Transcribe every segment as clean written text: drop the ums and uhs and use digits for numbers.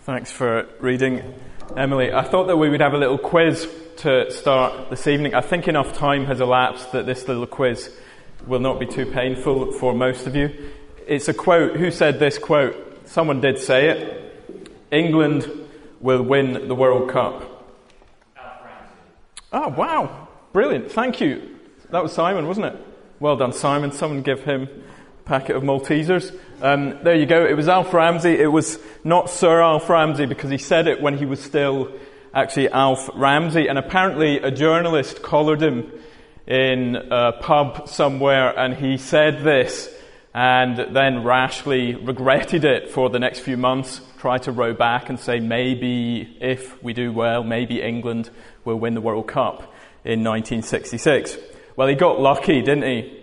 Thanks for reading, Emily. I thought that we would have a little quiz to start this evening. I think enough time has elapsed that this little quiz will not be too painful for most of you. It's a quote. Who said this quote? Someone did say it. England will win the World Cup. Alf Ramsey. Oh, wow. Brilliant. Thank you. That was Simon, wasn't it? Well done, Simon. Someone give him a packet of Maltesers. There you go. It was Alf Ramsey. It was not Sir Alf Ramsey because he said it when he was still actually Alf Ramsey. And apparently a journalist collared him in a pub somewhere and he said this and then rashly regretted it for the next few months, tried to row back and say maybe if we do well, maybe England will win the World Cup in 1966. Well, he got lucky, didn't he?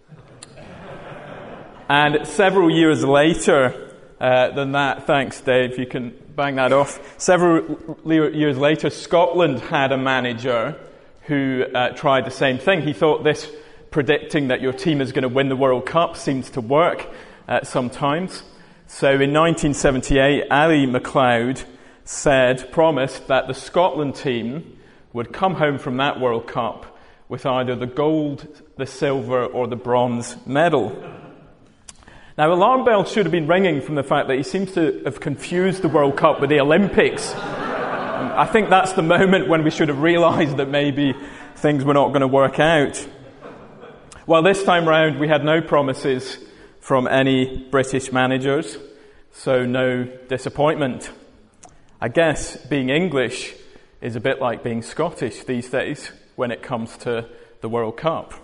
And several years later than that, thanks Dave, you can bang that off. Several years later, Scotland had a manager who tried the same thing. He thought this predicting that your team is going to win the World Cup seems to work sometimes. So in 1978, Ali MacLeod promised that the Scotland team would come home from that World Cup with either the gold, the silver or the bronze medal. Now, alarm bells should have been ringing from the fact that he seems to have confused the World Cup with the Olympics. I think that's the moment when we should have realised that maybe things were not going to work out. Well, this time round, we had no promises from any British managers, so no disappointment. I guess being English is a bit like being Scottish these days when it comes to the World Cup.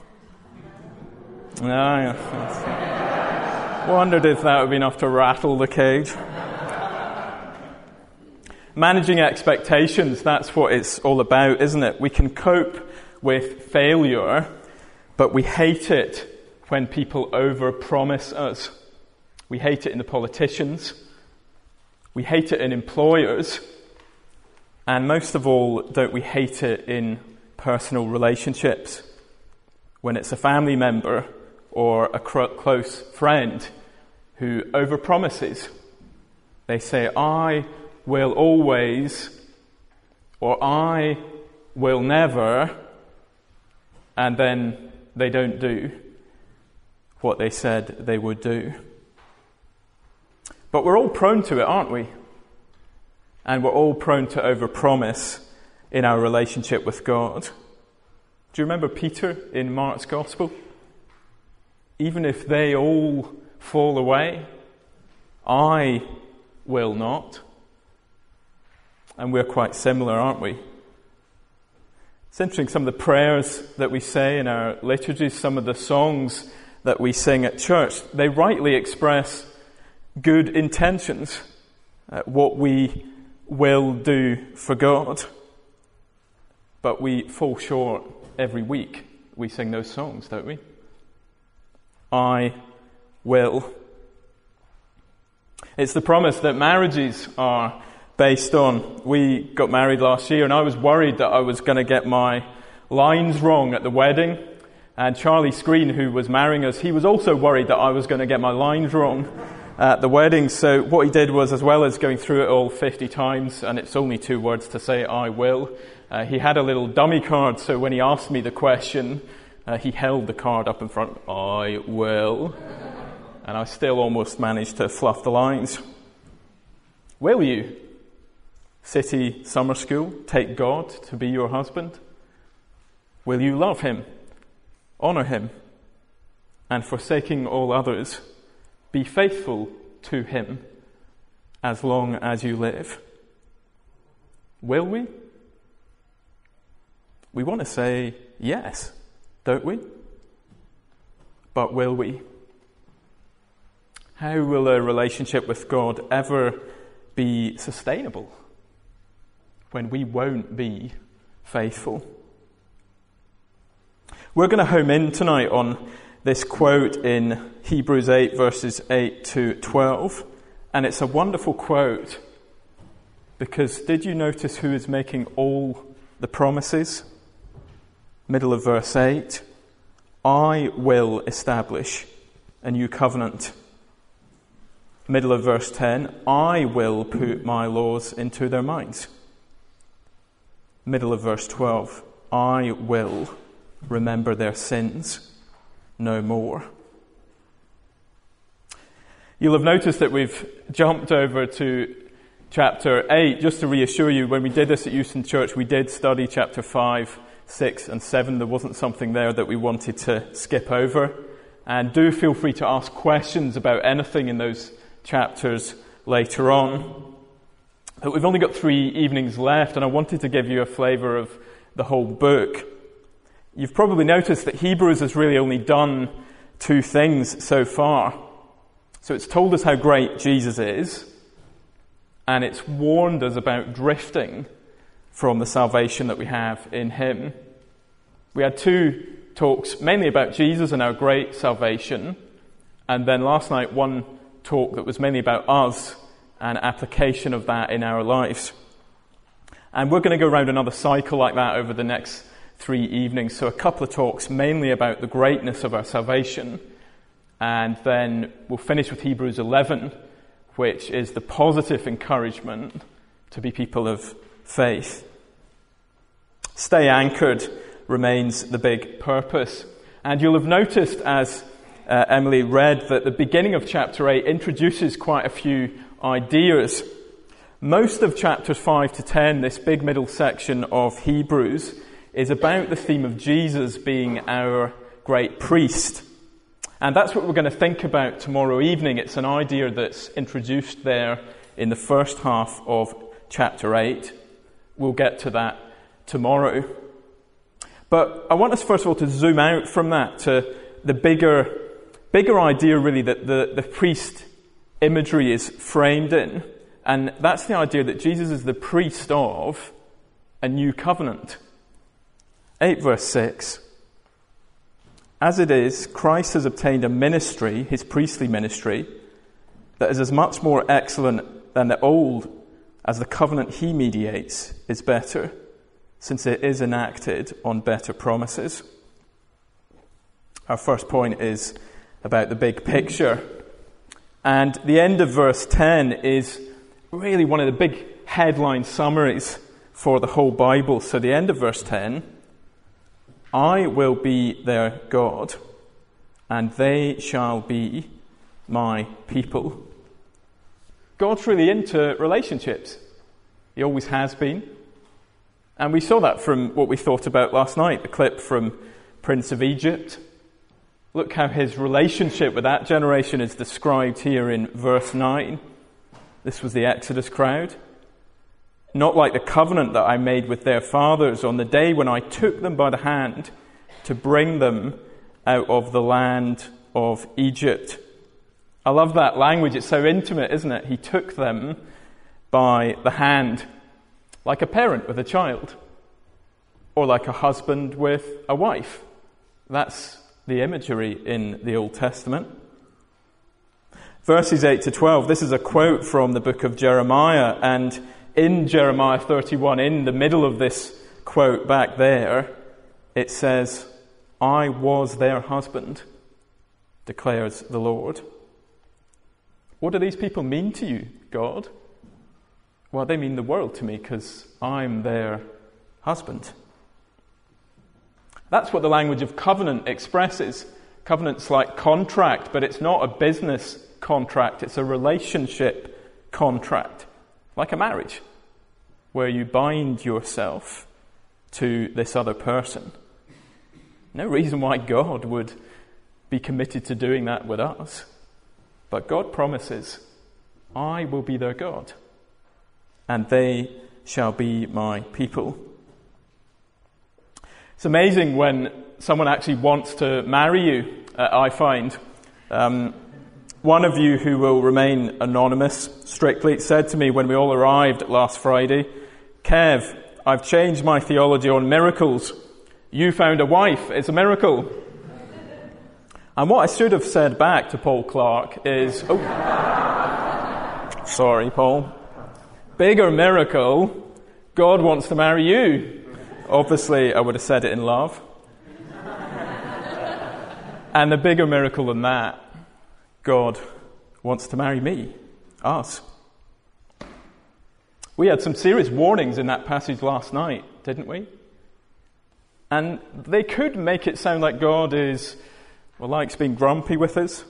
Wondered if that would be enough to rattle the cage. Managing expectations, that's what it's all about, isn't it? We can cope with failure, but we hate it when people overpromise us. We hate it in the politicians. We hate it in employers. And most of all, don't we hate it in personal relationships? When it's a family member or a close friend who overpromises. They say, I will always, or I will never, and then they don't do what they said they would do. But we're all prone to it, aren't we? And we're all prone to overpromise in our relationship with God. Do you remember Peter in Mark's Gospel? Even if they all fall away, I will not. And we're quite similar, aren't we? It's interesting, some of the prayers that we say in our liturgies, some of the songs that we sing at church, they rightly express good intentions, what we will do for God. But we fall short every week. We sing those songs, don't we? I will. It's the promise that marriages are based on. We got married last year and I was worried that I was going to get my lines wrong at the wedding. And Charlie Screen, who was marrying us, he was also worried that I was going to get my lines wrong at the wedding. So what he did was, as well as going through it all 50 times, and it's only 2 words to say I will, he had a little dummy card. So when he asked me the question, he held the card up in front, I will. And I still almost managed to fluff the lines. Will you, City Summer School, take God to be your husband? Will you love him, honour him, and forsaking all others, be faithful to him as long as you live? Will we? We want to say yes, don't we? But will we? How will a relationship with God ever be sustainable when we won't be faithful? We're going to home in tonight on this quote in Hebrews 8 verses 8 to 12. And it's a wonderful quote because did you notice who is making all the promises? Middle of verse 8. I will establish a new covenant Middle of verse 10, I will put my laws into their minds. Middle of verse 12, I will remember their sins no more. You'll have noticed that we've jumped over to chapter 8. Just to reassure you, when we did this at Euston Church, we did study chapter 5, 6 and 7. There wasn't something there that we wanted to skip over. And do feel free to ask questions about anything in those chapters later on. But we've only got 3 evenings left, and I wanted to give you a flavour of the whole book. You've probably noticed that Hebrews has really only done 2 things so far. So it's told us how great Jesus is, and it's warned us about drifting from the salvation that we have in him. We had 2 talks mainly about Jesus and our great salvation, and then last night 1 talk that was mainly about us and application of that in our lives. And we're going to go around another cycle like that over the next 3 evenings. So a couple of talks mainly about the greatness of our salvation, and then we'll finish with Hebrews 11, which is the positive encouragement to be people of faith. Stay anchored remains the big purpose. And you'll have noticed as Emily read that the beginning of chapter 8 introduces quite a few ideas. Most of chapters 5 to 10, this big middle section of Hebrews, is about the theme of Jesus being our great priest. And that's what we're going to think about tomorrow evening. It's an idea that's introduced there in the first half of chapter 8. We'll get to that tomorrow. But I want us first of all to zoom out from that to the bigger idea really that the priest imagery is framed in. And that's the idea that Jesus is the priest of a new covenant. 8 verse 6. As it is, Christ has obtained a ministry, his priestly ministry, that is as much more excellent than the old as the covenant he mediates is better, since it is enacted on better promises. Our first point is about the big picture. And the end of verse 10 is really one of the big headline summaries for the whole Bible. So the end of verse 10, I will be their God, and they shall be my people. God's really into relationships. He always has been. And we saw that from what we thought about last night, the clip from Prince of Egypt. Look how his relationship with that generation is described here in verse 9. This was the Exodus crowd. Not like the covenant that I made with their fathers on the day when I took them by the hand to bring them out of the land of Egypt. I love that language. It's so intimate, isn't it? He took them by the hand, like a parent with a child, or like a husband with a wife. That's the imagery in the Old Testament. Verses 8 to 12, this is a quote from the book of Jeremiah, and in Jeremiah 31, in the middle of this quote back there, it says, I was their husband, declares the Lord. What do these people mean to you, God? Well, they mean the world to me because I'm their husband. That's what the language of covenant expresses. Covenant's like contract, but it's not a business contract. It's a relationship contract, like a marriage, where you bind yourself to this other person. No reason why God would be committed to doing that with us. But God promises, I will be their God, and they shall be my people. It's amazing when someone actually wants to marry you, I find. One of you who will remain anonymous strictly said to me when we all arrived last Friday, Kev, I've changed my theology on miracles. You found a wife. It's a miracle. And what I should have said back to Paul Clark is, sorry, Paul. Bigger miracle, God wants to marry you. Obviously, I would have said it in love. And the bigger miracle than that, God wants to marry me, us. We had some serious warnings in that passage last night, didn't we? And they could make it sound like God likes being grumpy with us.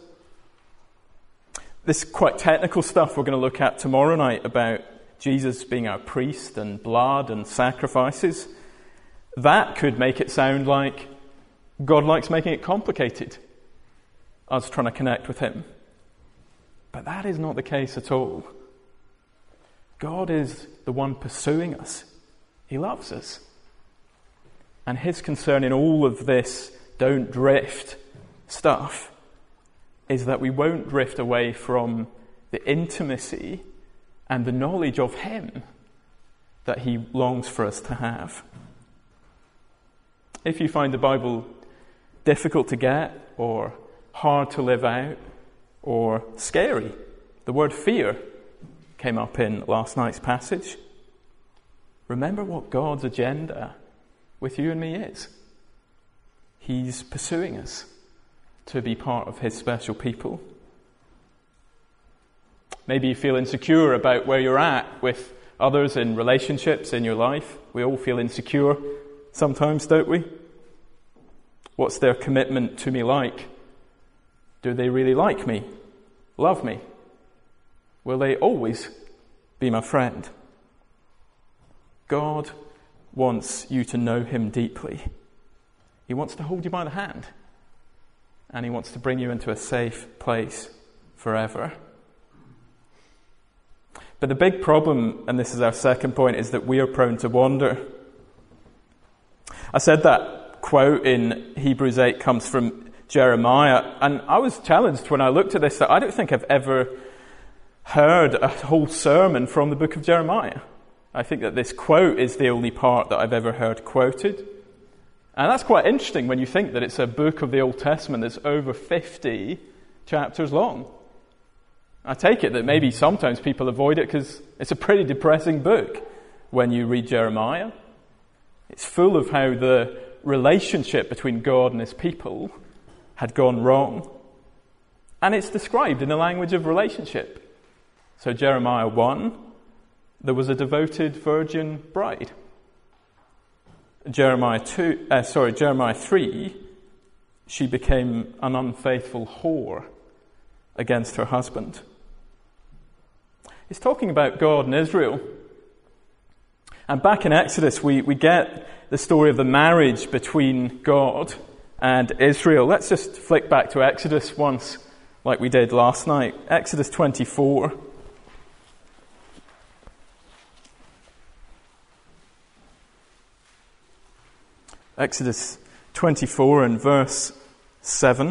This quite technical stuff we're going to look at tomorrow night about Jesus being our priest and blood and sacrifices, that could make it sound like God likes making it complicated, us trying to connect with him. But that is not the case at all. God is the one pursuing us. He loves us. And his concern in all of this don't drift stuff is that we won't drift away from the intimacy and the knowledge of him that he longs for us to have. If you find the Bible difficult to get or hard to live out or scary, the word fear came up in last night's passage. Remember what God's agenda with you and me is. He's pursuing us to be part of his special people. Maybe you feel insecure about where you're at with others in relationships in your life. We all feel insecure sometimes, don't we? What's their commitment to me like? Do they really like me? Love me? Will they always be my friend? God wants you to know him deeply. He wants to hold you by the hand. And he wants to bring you into a safe place forever. But the big problem, and this is our second point, is that we are prone to wander. I said that quote in Hebrews 8 comes from Jeremiah, and I was challenged when I looked at this that I don't think I've ever heard a whole sermon from the book of Jeremiah. I think that this quote is the only part that I've ever heard quoted. And that's quite interesting when you think that it's a book of the Old Testament that's over 50 chapters long. I take it that maybe sometimes people avoid it because it's a pretty depressing book when you read Jeremiah. It's full of how the relationship between God and his people had gone wrong. And it's described in the language of relationship. So Jeremiah 1, there was a devoted virgin bride. Jeremiah 3, she became an unfaithful whore against her husband. It's talking about God and Israel. And back in Exodus, we get the story of the marriage between God and Israel. Let's just flick back to Exodus once, like we did last night. Exodus 24. Exodus 24 and verse 7.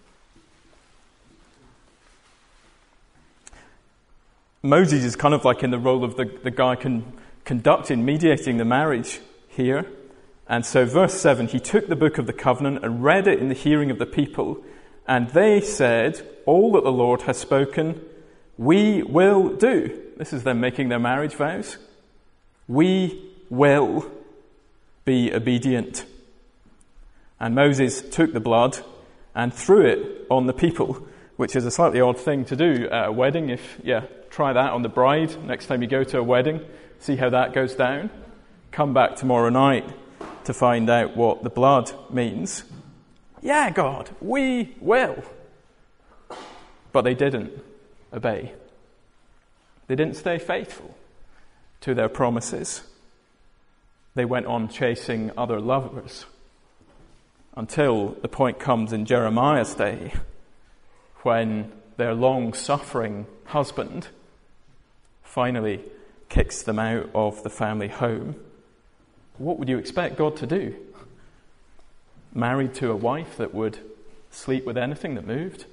Moses is kind of like in the role of the guy conducting, mediating the marriage here. And so verse 7, he took the book of the covenant and read it in the hearing of the people. And they said, all that the Lord has spoken, we will do. This is them making their marriage vows. We will be obedient. And Moses took the blood and threw it on the people, which is a slightly odd thing to do at a wedding. Try that on the bride next time you go to a wedding. See how that goes down. Come back tomorrow night to find out what the blood means. Yeah, God, we will. But they didn't obey. They didn't stay faithful to their promises. They went on chasing other lovers until the point comes in Jeremiah's day when their long-suffering husband finally kicks them out of the family home. What would you expect God to do? Married to a wife that would sleep with anything that moved?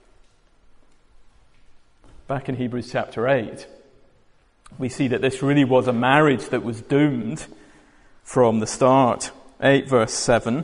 Back in Hebrews chapter 8, we see that this really was a marriage that was doomed from the start. 8 verse 7.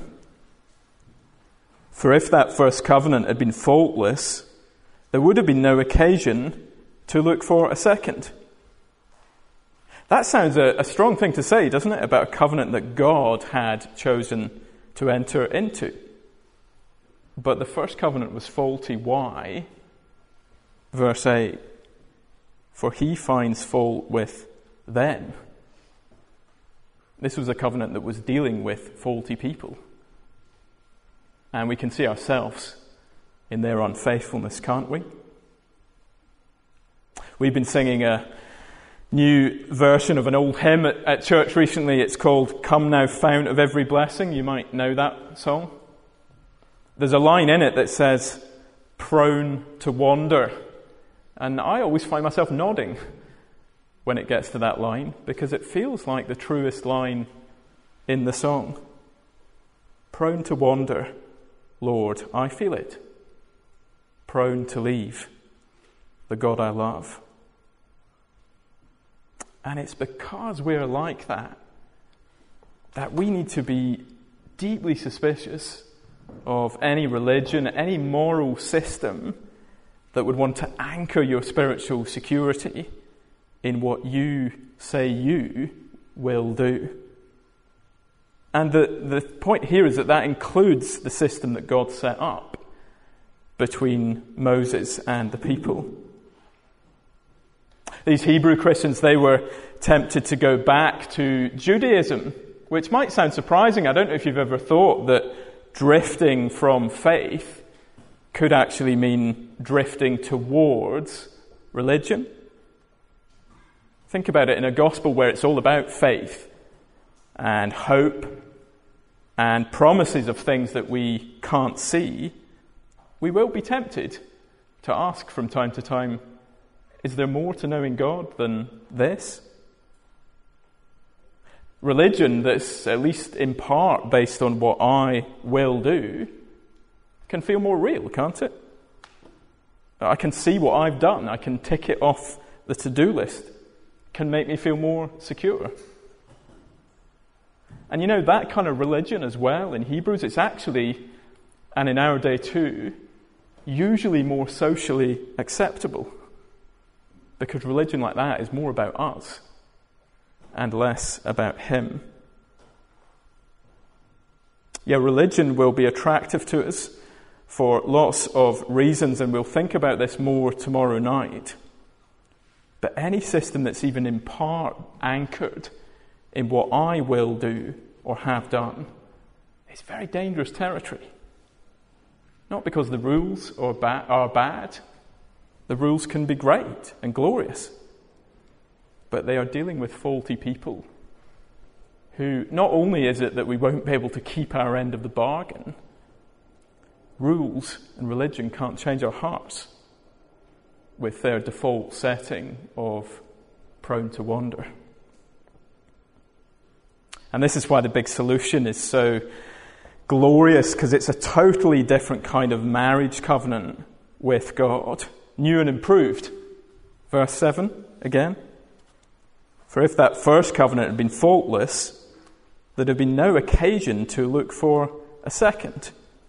For if that first covenant had been faultless, there would have been no occasion to look for a second. That sounds a strong thing to say, doesn't it, about a covenant that God had chosen to enter into. But the first covenant was faulty. Why? Verse 8, for he finds fault with them. This was a covenant that was dealing with faulty people. And we can see ourselves in their unfaithfulness, can't we? We've been singing a new version of an old hymn at church recently. It's called Come Now Fount of Every Blessing. You might know that song. There's a line in it that says, prone to wander. And I always find myself nodding when it gets to that line, because it feels like the truest line in the song. Prone to wander, Lord, I feel it. Prone to leave the God I love. And it's because we're like that we need to be deeply suspicious of any religion, any moral system that would want to anchor your spiritual security in what you say you will do. And the point here is that includes the system that God set up between Moses and the people. These Hebrew Christians, they were tempted to go back to Judaism, which might sound surprising. I don't know if you've ever thought that drifting from faith could actually mean drifting towards religion. Think about it in a gospel where it's all about faith and hope and promises of things that we can't see. We will be tempted to ask from time to time, is there more to knowing God than this? Religion that's at least in part based on what I will do can feel more real, can't it? I can see what I've done. I can tick it off the to-do list. Can make me feel more secure. And you know, that kind of religion as well in Hebrews, it's actually, and in our day too, usually more socially acceptable. Because religion like that is more about us and less about him. Yeah, religion will be attractive to us for lots of reasons, and we'll think about this more tomorrow night. But any system that's even in part anchored in what I will do or have done is very dangerous territory. Not because the rules are bad. The rules can be great and glorious. But they are dealing with faulty people who, not only is it that we won't be able to keep our end of the bargain, rules and religion can't change our hearts with their default setting of prone to wander. And this is why the big solution is so glorious, because it's a totally different kind of marriage covenant with God, new and improved. Verse 7 again. For if that first covenant had been faultless, there'd have been no occasion to look for a second.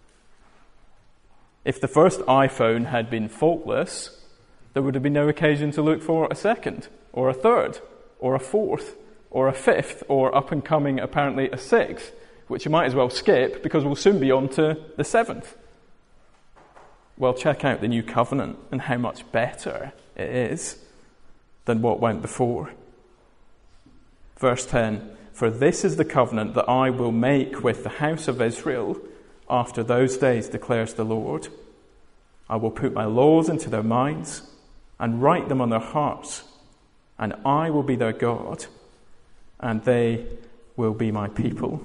If the first iPhone had been faultless, there would have been no occasion to look for a second, or a third, or a fourth, or a fifth, or up and coming, apparently, a sixth, which you might as well skip because we'll soon be on to the seventh. Well, check out the new covenant and how much better it is than what went before. Verse 10, for this is the covenant that I will make with the house of Israel after those days, declares the Lord. I will put my laws into their minds and write them on their hearts, and I will be their God, and they will be my people.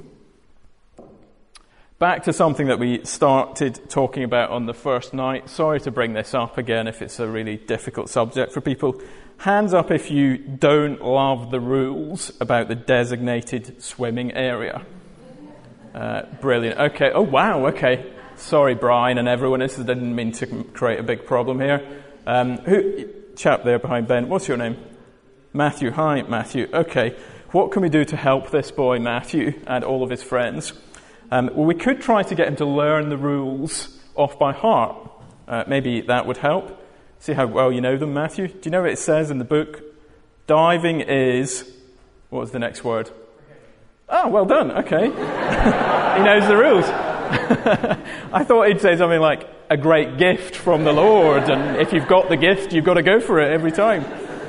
Back to something that we started talking about on the first night. Sorry to bring this up again if it's a really difficult subject for people. Hands up if you don't love the rules about the designated swimming area. Brilliant. Okay. Oh, wow. Okay. Sorry, Brian and everyone. This didn't mean to create a big problem here. Chap there behind Ben, what's your name? Matthew. Hi, Matthew. Okay. What can we do to help this boy, Matthew, and all of his friends? Well, we could try to get him to learn the rules off by heart. Maybe that would help. See how well you know them, Matthew. Do you know what it says in the book? Diving is... What was the next word? Okay. Oh, well done. Okay. He knows the rules. I thought he'd say something like, a great gift from the Lord, and if you've got the gift, you've got to go for it every time.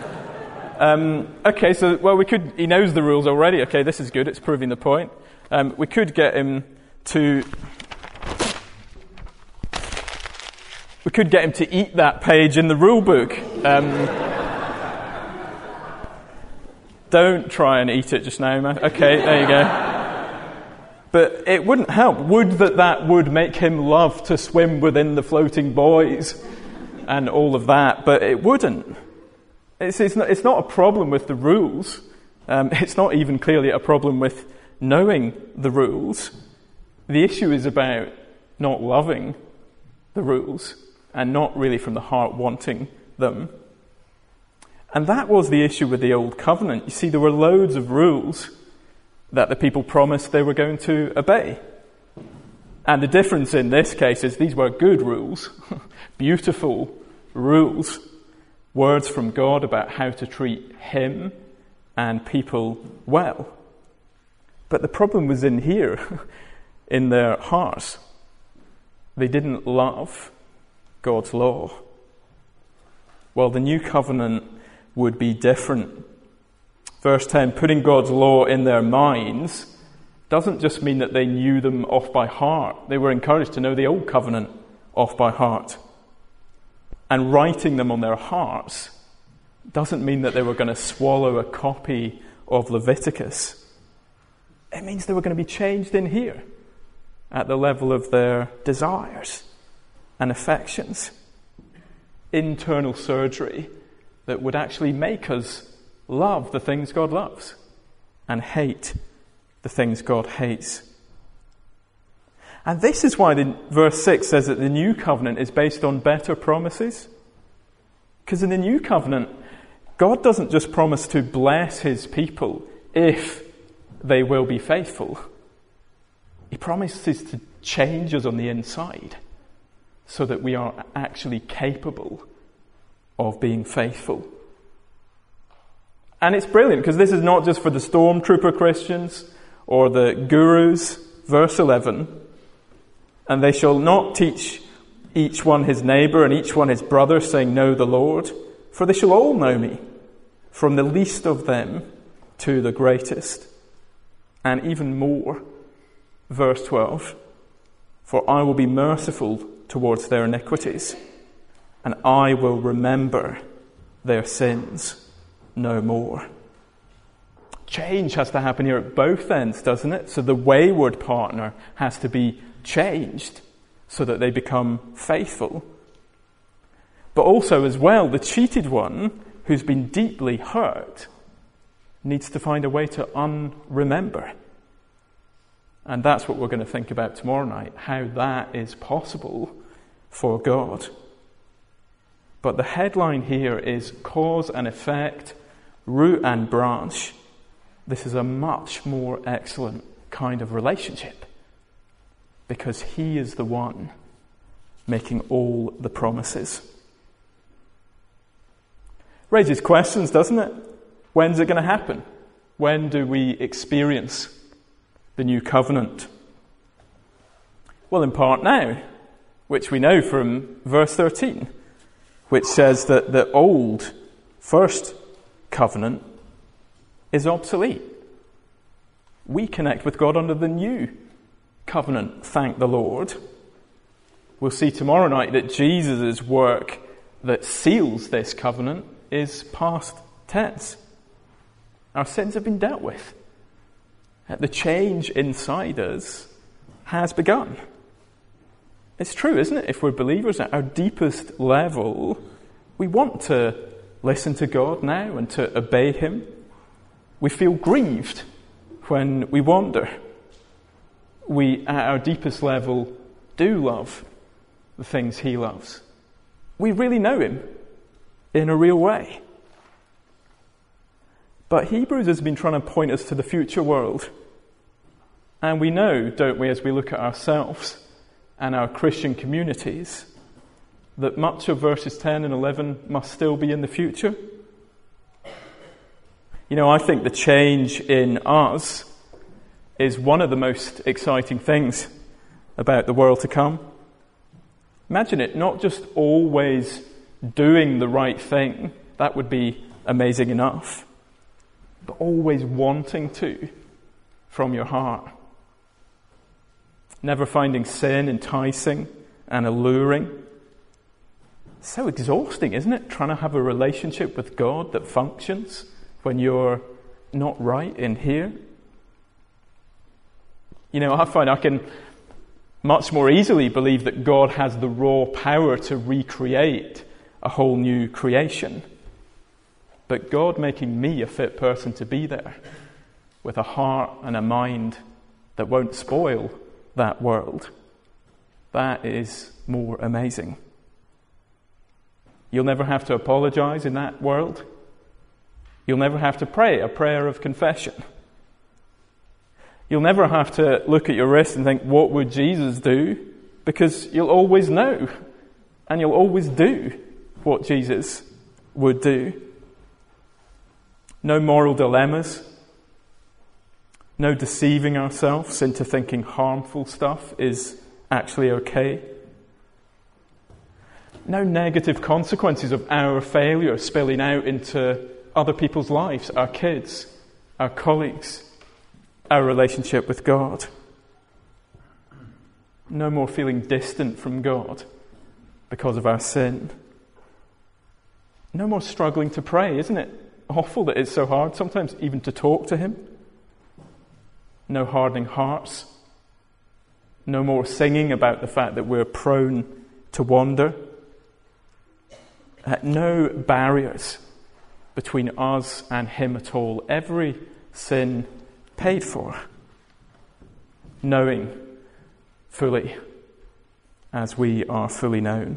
Okay, so, well, he knows the rules already. Okay, this is good, it's proving the point. We could get him to eat that page in the rule book. Don't try and eat it just now, man. Okay, there you go. But it wouldn't help. Would that would make him love to swim within the floating buoys and all of that, but it wouldn't. It's not a problem with the rules. It's not even clearly a problem with knowing the rules. The issue is about not loving the rules and not really from the heart wanting them. And that was the issue with the Old Covenant. You see, there were loads of rules that the people promised they were going to obey. And the difference in this case is these were good rules, beautiful rules, words from God about how to treat him and people well. But the problem was in here, in their hearts. They didn't love God's law. Well, the new covenant would be different. Verse 10, putting God's law in their minds doesn't just mean that they knew them off by heart. They were encouraged to know the old covenant off by heart. And writing them on their hearts doesn't mean that they were going to swallow a copy of Leviticus. It means they were going to be changed in here at the level of their desires and affections. Internal surgery that would actually make us love the things God loves and hate the things God hates. And this is why verse 6 says that the new covenant is based on better promises. Because in the new covenant, God doesn't just promise to bless his people if they will be faithful. He promises to change us on the inside so that we are actually capable of being faithful. And it's brilliant because this is not just for the stormtrooper Christians or the gurus. Verse 11, and they shall not teach each one his neighbour and each one his brother, saying, know the Lord, for they shall all know me, from the least of them to the greatest. And even more, verse 12, for I will be merciful towards their iniquities, and I will remember their sins no more. Change has to happen here at both ends, doesn't it? So the wayward partner has to be changed so that they become faithful. But also as well, the cheated one who's been deeply hurt needs to find a way to unremember. And that's what we're going to think about tomorrow night, how that is possible for God. But the headline here is cause and effect, root and branch. This is a much more excellent kind of relationship because he is the one making all the promises. Raises questions, doesn't it? When's it going to happen? When do we experience the new covenant? Well, in part now, which we know from verse 13, which says that the old first covenant is obsolete. We connect with God under the new covenant, thank the Lord. We'll see tomorrow night that Jesus' work that seals this covenant is past tense. Our sins have been dealt with. The change inside us has begun. It's true, isn't it? If we're believers at our deepest level, we want to listen to God now and to obey him. We feel grieved when we wander. We, at our deepest level, do love the things he loves. We really know him in a real way. But Hebrews has been trying to point us to the future world. And we know, don't we, as we look at ourselves and our Christian communities, that much of verses 10 and 11 must still be in the future. You know, I think the change in us is one of the most exciting things about the world to come. Imagine it, not just always doing the right thing, that would be amazing enough, but always wanting to from your heart. Never finding sin enticing and alluring. So exhausting, isn't it? Trying to have a relationship with God that functions when you're not right in here. I find I can much more easily believe that God has the raw power to recreate a whole new creation. But God making me a fit person to be there with a heart and a mind that won't spoil that world, that is more amazing. You'll never have to apologize in that world. You'll never have to pray a prayer of confession. You'll never have to look at your wrist and think, what would Jesus do? Because you'll always know and you'll always do what Jesus would do. No moral dilemmas. No deceiving ourselves into thinking harmful stuff is actually okay. No negative consequences of our failure spilling out into other people's lives, our kids, our colleagues, our relationship with God. No more feeling distant from God because of our sin. No more struggling to pray. Isn't it awful that it's so hard sometimes even to talk to Him? No hardening hearts. No more singing about the fact that we're prone to wander. No barriers between us and Him at all. Every sin paid for. Knowing fully as we are fully known.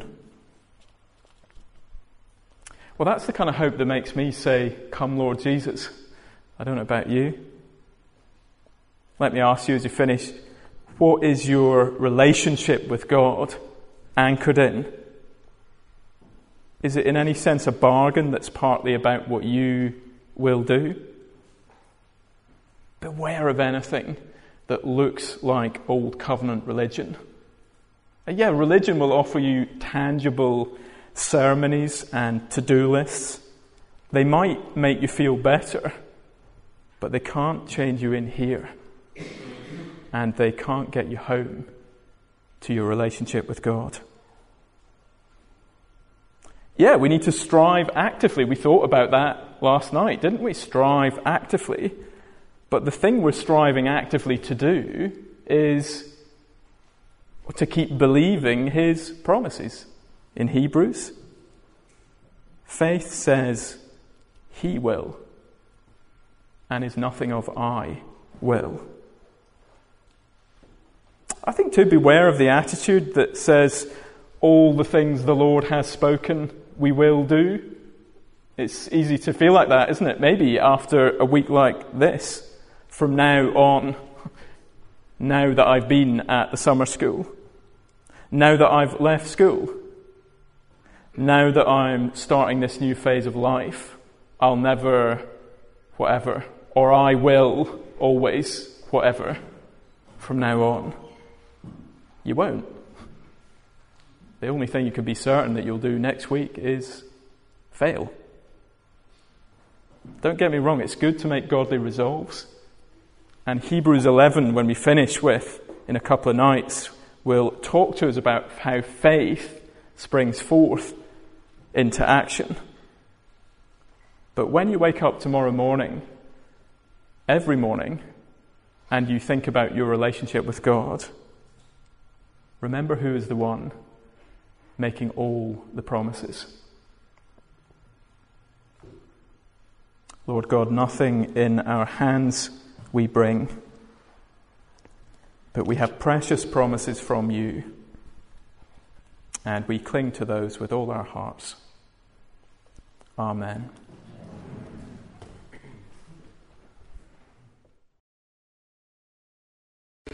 Well, that's the kind of hope that makes me say, "Come, Lord Jesus." I don't know about you. Let me ask you as you finish, what is your relationship with God anchored in? Is it in any sense a bargain that's partly about what you will do? Beware of anything that looks like old covenant religion. Yeah, religion will offer you tangible ceremonies and to-do lists. They might make you feel better, but they can't change you in here. And they can't get you home to your relationship with God. Yeah, we need to strive actively. We thought about that last night, didn't we? Strive actively. But the thing we're striving actively to do is to keep believing His promises. In Hebrews, faith says He will, and is nothing of I will. I think to beware of the attitude that says all the things the Lord has spoken we will do. It's easy to feel like that, isn't it? Maybe after a week like this, from now on, now that I've been at the summer school, now that I've left school, now that I'm starting this new phase of life, I'll never whatever, or I will always whatever from now on. You won't. The only thing you can be certain that you'll do next week is fail. Don't get me wrong, it's good to make godly resolves. And Hebrews 11, when we finish with, in a couple of nights, will talk to us about how faith springs forth into action. But when you wake up tomorrow morning, every morning, and you think about your relationship with God, remember who is the one making all the promises. Lord God, nothing in our hands we bring, but we have precious promises from you, and we cling to those with all our hearts. Amen.